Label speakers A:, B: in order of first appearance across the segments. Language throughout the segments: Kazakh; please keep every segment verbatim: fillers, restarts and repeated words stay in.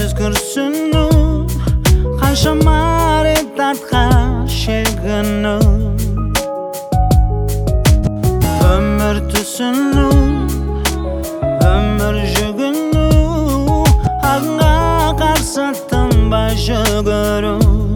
A: Өзгерсіну қаншама рет тартқан шегіну, өмір түсіну, өмір жүгіну, аңға қарсы тынбай жүгіру.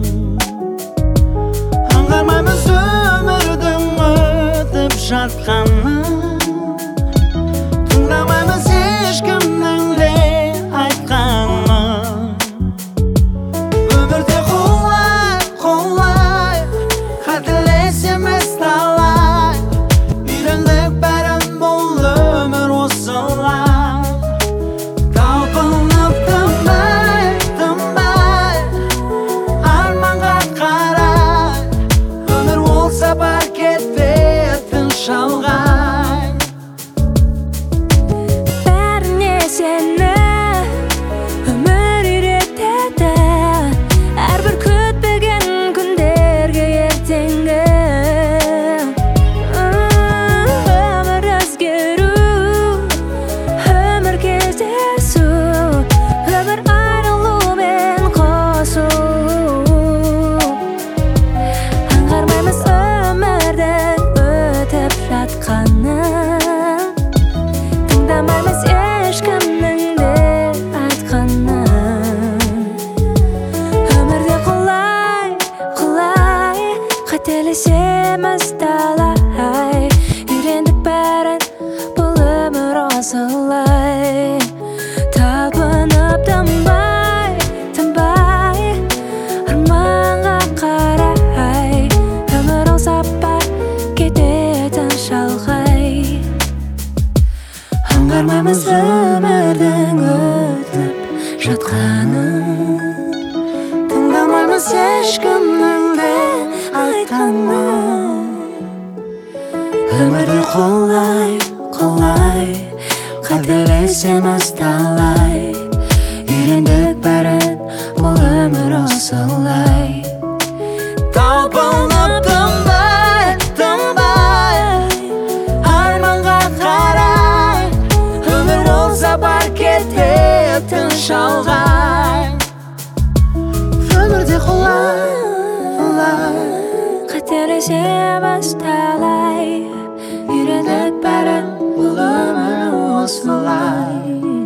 A: Аңғармаймыз өмірдің өтіп жатқанын, тыңдамаймыз ешкімнің де айтқанын. Өмірде қолай, қолай, қателесеміз талай, үйрендік бәрін бұл өмір осылай. Талпынып тынбай, тынбай, арманға қарай, өмір ол сапар кетпейтін шалғай.
B: Бәріне сені өмір үйретеді, әрбір күтпеген күндерге ертеңгі. Өмір өзгеру, өмір кездесу, өмір айрылу мен қосу. Аңғармаймыз өмірдің өтіп жатқанын, тыңдамаймыз ешкімнің де айтқанын. Өмірде құлай, құлай, қателесеміз талай, үйрендік бәрін бұл өмір осылай. Талпынып тынбай, тынбай, арманға қарай, өмір ол сапар кететін шалғай. Аңғармаймыз өмірдің өтіп жатқанын,
A: Тыңдамаймыз ешкімнің де айтқанын.
B: өмірде қолай, қолай, қателесеміз талай, үйрендік бәрін бұл өмір осылай.
A: Талпынып тынбай, тынбай, арманға қарай, өмір ол сапар кетпейтін шалғай. Өмірде қолай, қолай,
B: Қателесеміз талай, үйрендік бәрін бұл өмір осылай.